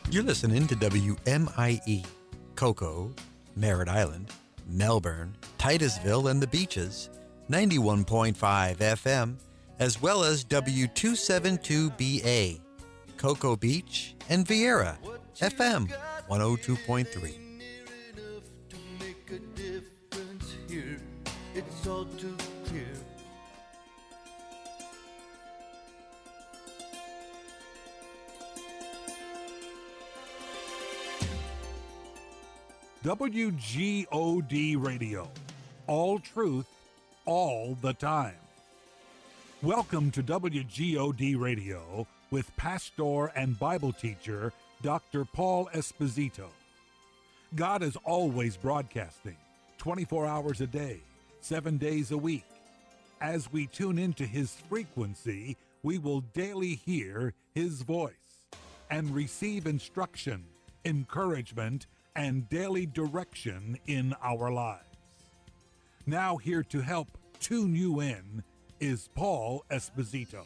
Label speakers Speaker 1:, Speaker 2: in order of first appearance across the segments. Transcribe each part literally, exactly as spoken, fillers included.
Speaker 1: You're listening to W M I E, Cocoa, Merritt Island, Melbourne, Titusville, and the Beaches, ninety-one point five F M, as well as W two seventy-two B A, Cocoa Beach, and Vieira, F M one oh two point three.
Speaker 2: It's all too clear.
Speaker 3: W G O D Radio. All truth, all the time. Welcome to W G O D Radio with pastor and Bible teacher Doctor Paul Esposito. God is always broadcasting, twenty-four hours a day, seven days a week. As we tune into his frequency, we will daily hear his voice and receive instruction, encouragement, and daily direction in our lives. Now here to help tune you in is Paul Esposito.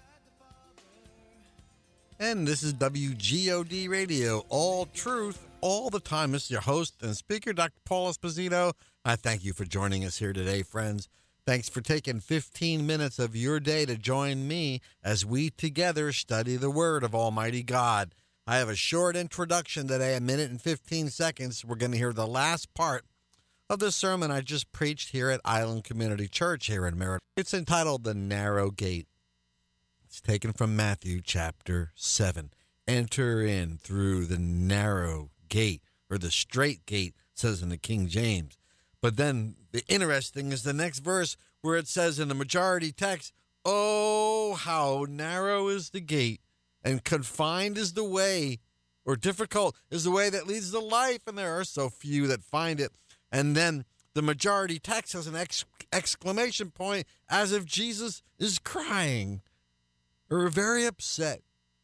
Speaker 1: And this is W G O D Radio, all truth, all the time. This is your host and speaker, Doctor Paul Esposito. I thank you for joining us here today, friends. Thanks for taking fifteen minutes of your day to join me as we together study the Word of Almighty God. I have a short introduction today, a minute and fifteen seconds. We're going to hear the last part of the sermon I just preached here at Island Community Church here in Merritt. It's entitled The Narrow Gate. It's taken from Matthew chapter seven. Enter in through the narrow gate, or the straight gate, says in the King James. But then the interesting is the next verse where it says in the majority text, oh, how narrow is the gate, and confined is the way, or difficult is the way that leads to life, and there are so few that find it. And then the majority text has an ex- exclamation point as if Jesus is crying or very upset.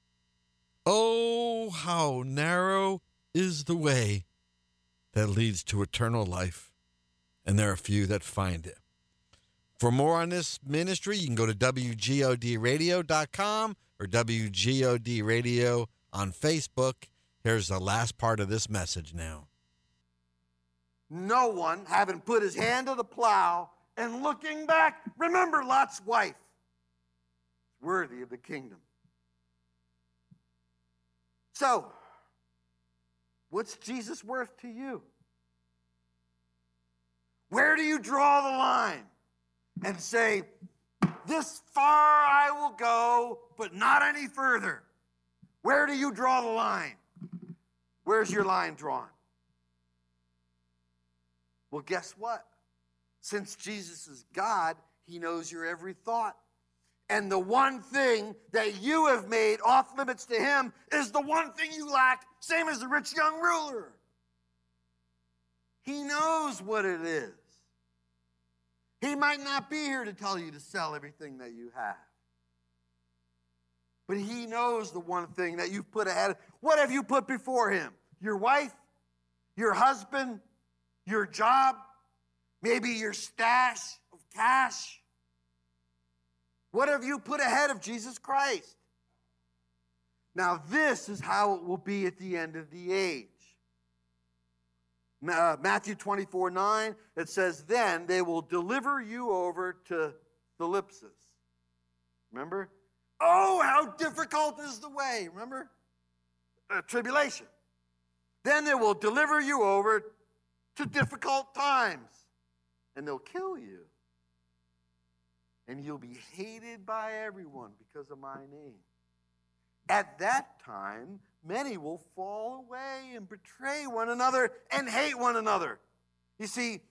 Speaker 1: Oh, how narrow is the way that leads to eternal life, and there are few that find it. For more on this ministry, you can go to W G O D radio dot com or W G O D Radio on Facebook. Here's the last part of this message now.
Speaker 2: No one, having put his hand to the plow and looking back, remember Lot's wife, is worthy of the kingdom. So, what's Jesus worth to you? Where do you draw the line and say, this far I will go, but not any further? Where do you draw the line? Where's your line drawn? Well, guess what? Since Jesus is God, he knows your every thought. And the one thing that you have made off limits to him is the one thing you lack, same as the rich young ruler. He knows what it is. He might not be here to tell you to sell everything that you have. But he knows the one thing that you've put ahead. What have you put before him? Your wife? Your husband? Your job? Maybe your stash of cash? What have you put ahead of Jesus Christ? Now this is how it will be at the end of the age. Uh, Matthew twenty-four nine, it says, then they will deliver you over to thlipsis. Remember? Oh, how difficult is the way. Remember? Uh, tribulation. Then they will deliver you over to difficult times, and they'll kill you. And you'll be hated by everyone because of my name. At that time, many will fall away and betray one another and hate one another. You see,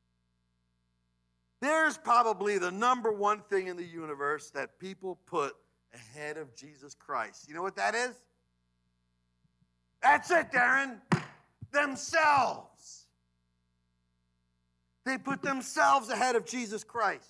Speaker 2: there's probably the number one thing in the universe that people put ahead of Jesus Christ. You know what that is? That's it, Darren. Themselves. They put themselves ahead of Jesus Christ.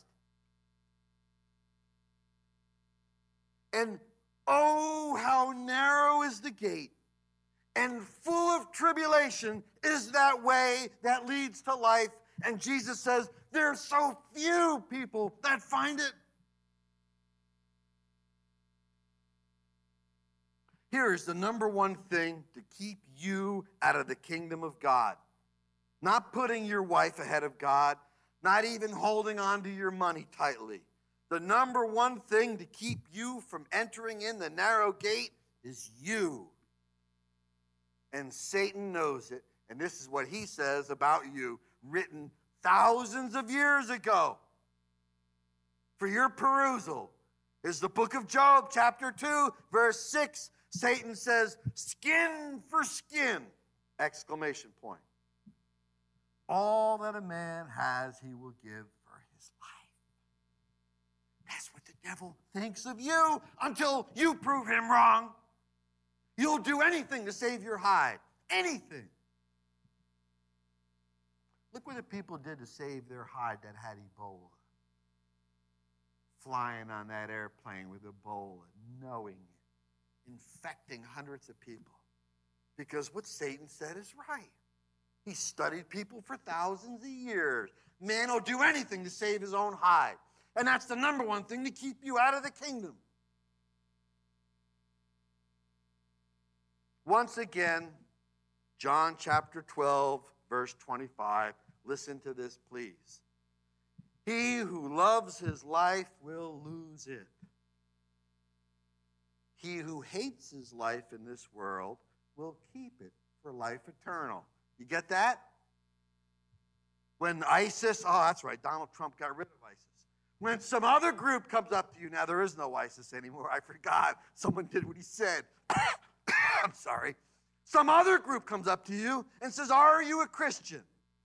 Speaker 2: And oh, how narrow is the gate, and full of tribulation is that way that leads to life. And Jesus says, there are so few people that find it. Here is the number one thing to keep you out of the kingdom of God. Not putting your wife ahead of God, not even holding on to your money tightly. The number one thing to keep you from entering in the narrow gate is you. And Satan knows it. And this is what he says about you, written thousands of years ago. For your perusal is the book of Job, chapter two, verse six. Satan says, skin for skin, exclamation point. All that a man has, he will give for his life. That's what the devil thinks of you until you prove him wrong. You'll do anything to save your hide. Anything. Look what the people did to save their hide that had Ebola. Flying on that airplane with Ebola, knowing it, infecting hundreds of people. Because what Satan said is right. He studied people for thousands of years. Man will do anything to save his own hide. And that's the number one thing to keep you out of the kingdom. Once again, John chapter twelve, verse twenty-five. Listen to this, please. He who loves his life will lose it. He who hates his life in this world will keep it for life eternal. You get that? When ISIS, oh, that's right, Donald Trump got rid of ISIS. When some other group comes up to you, now there is no ISIS anymore, I forgot. Someone did what he said. I'm sorry. Some other group comes up to you and says, are you a Christian?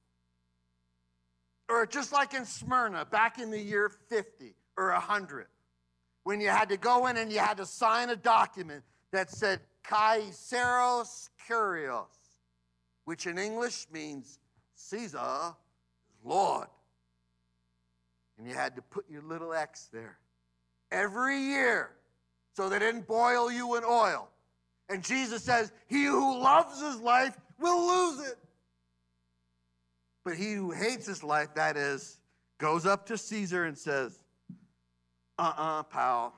Speaker 2: Or just like in Smyrna, back in the year fifty or one hundred, when you had to go in and you had to sign a document that said, Kaiseros Kyrios, which in English means Caesar is Lord. And you had to put your little X there every year so they didn't boil you in oil. And Jesus says, he who loves his life will lose it. But he who hates his life, that is, goes up to Caesar and says, uh-uh, pal,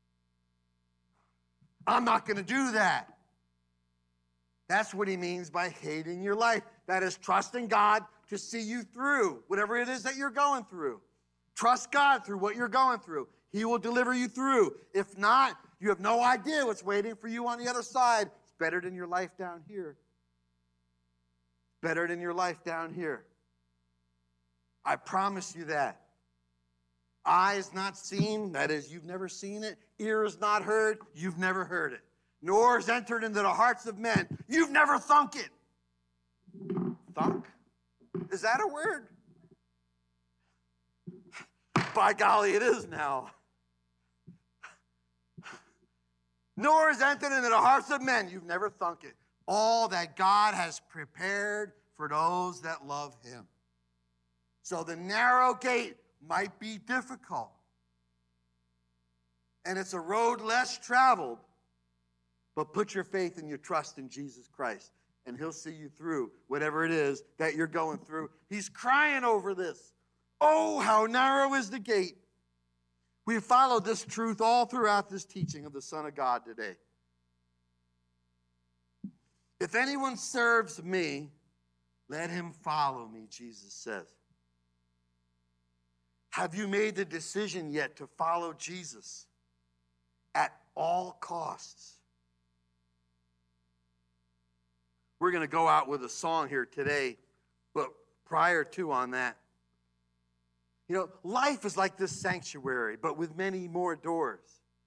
Speaker 2: I'm not going to do that. That's what he means by hating your life. That is trusting God to see you through whatever it is that you're going through. Trust God through what you're going through. He will deliver you through. If not, you have no idea what's waiting for you on the other side. It's better than your life down here. Better than your life down here. I promise you that. Eyes not seen, that is, you've never seen it. Ears not heard, you've never heard it. Nor is entered into the hearts of men. You've never thunk it. Thunk? Is that a word? By golly, it is now. Nor is entered into the hearts of men. You've never thunk it. All that God has prepared for those that love him. So the narrow gate might be difficult. And it's a road less traveled. But put your faith and your trust in Jesus Christ, and he'll see you through whatever it is that you're going through. He's crying over this. Oh, how narrow is the gate. We've followed this truth all throughout this teaching of the Son of God today. If anyone serves me, let him follow me, Jesus says. Have you made the decision yet to follow Jesus at all costs? We're going to go out with a song here today, but prior to on that, you know, life is like this sanctuary, but with many more doors.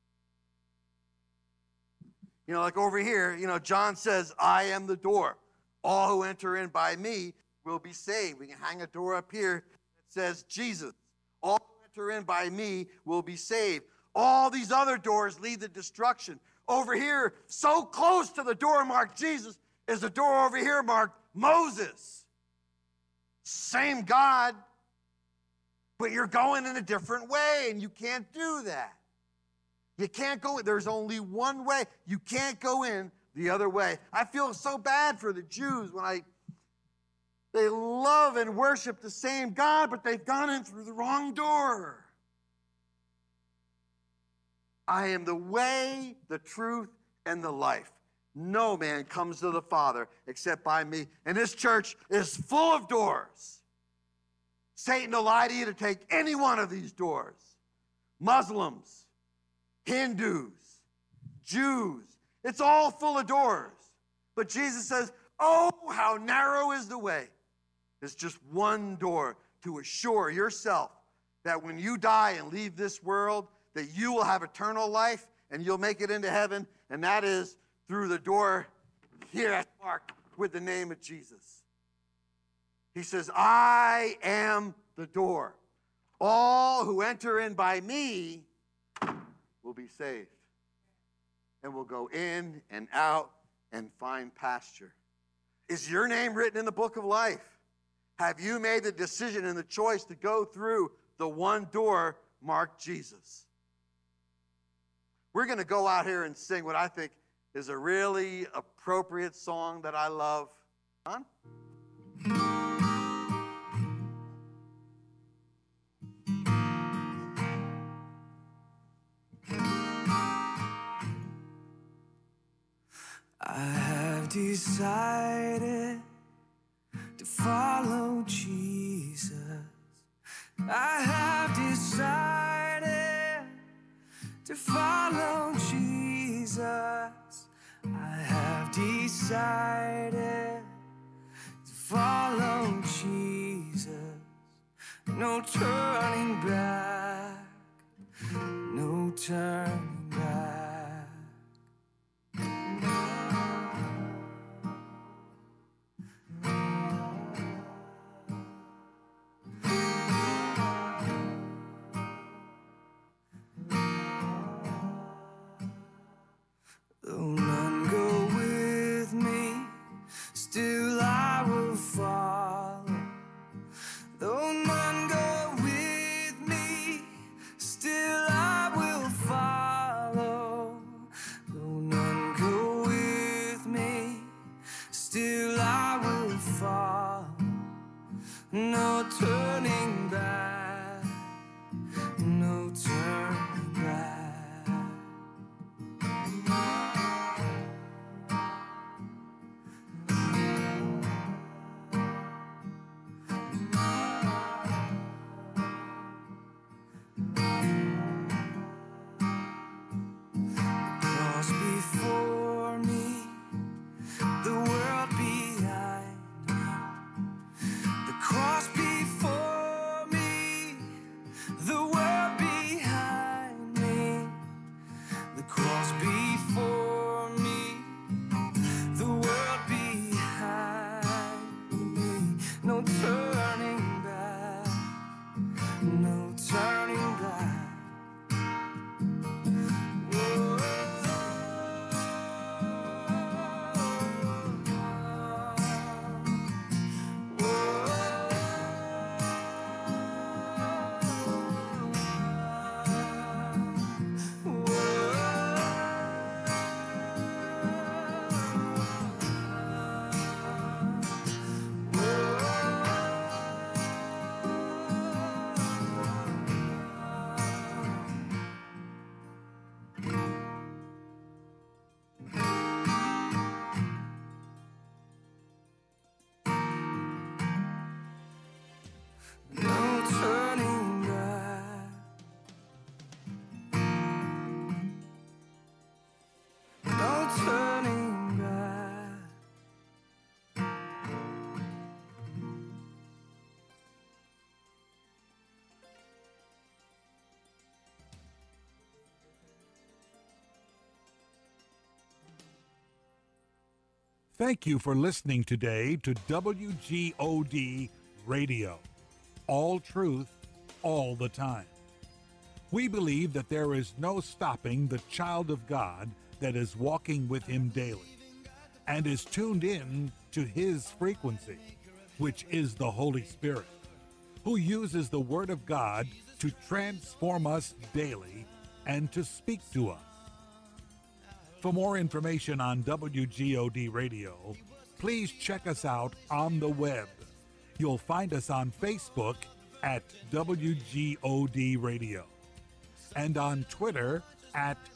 Speaker 2: You know, like over here, you know, John says, I am the door. All who enter in by me will be saved. We can hang a door up here that says Jesus. All who enter in by me will be saved. All these other doors lead to destruction. Over here, so close to the door marked Jesus, is a door over here marked Moses. Same God, but you're going in a different way, and you can't do that. You can't go, there's only one way. You can't go in the other way. I feel so bad for the Jews when I, they love and worship the same God, but they've gone in through the wrong door. I am the way, the truth, and the life. No man comes to the Father except by me. And this church is full of doors. Satan will lie to you to take any one of these doors. Muslims, Hindus, Jews, it's all full of doors. But Jesus says, oh, how narrow is the way. There's just one door to assure yourself that when you die and leave this world, that you will have eternal life and you'll make it into heaven, and that is through the door here at Mark with the name of Jesus. He says, I am the door. All who enter in by me will be saved and will go in and out and find pasture. Is your name written in the book of life? Have you made the decision and the choice to go through the one door marked Jesus? We're going to go out here and sing what I think is a really appropriate song that I love. Huh?
Speaker 4: I have decided to follow Jesus. I have decided to follow Jesus. I have decided to follow Jesus. No turning back, no turning back. Though none go with me, still I will follow. Though none go with me, still I will follow. Though none go with me, still I will follow. No turning back, no turning back.
Speaker 3: Thank you for listening today to W G O D Radio. All truth, all the time. We believe that there is no stopping the child of God that is walking with Him daily and is tuned in to His frequency, which is the Holy Spirit, who uses the Word of God to transform us daily and to speak to us. For more information on W G O D Radio, please check us out on the web. You'll find us on Facebook at W G O D Radio and on Twitter at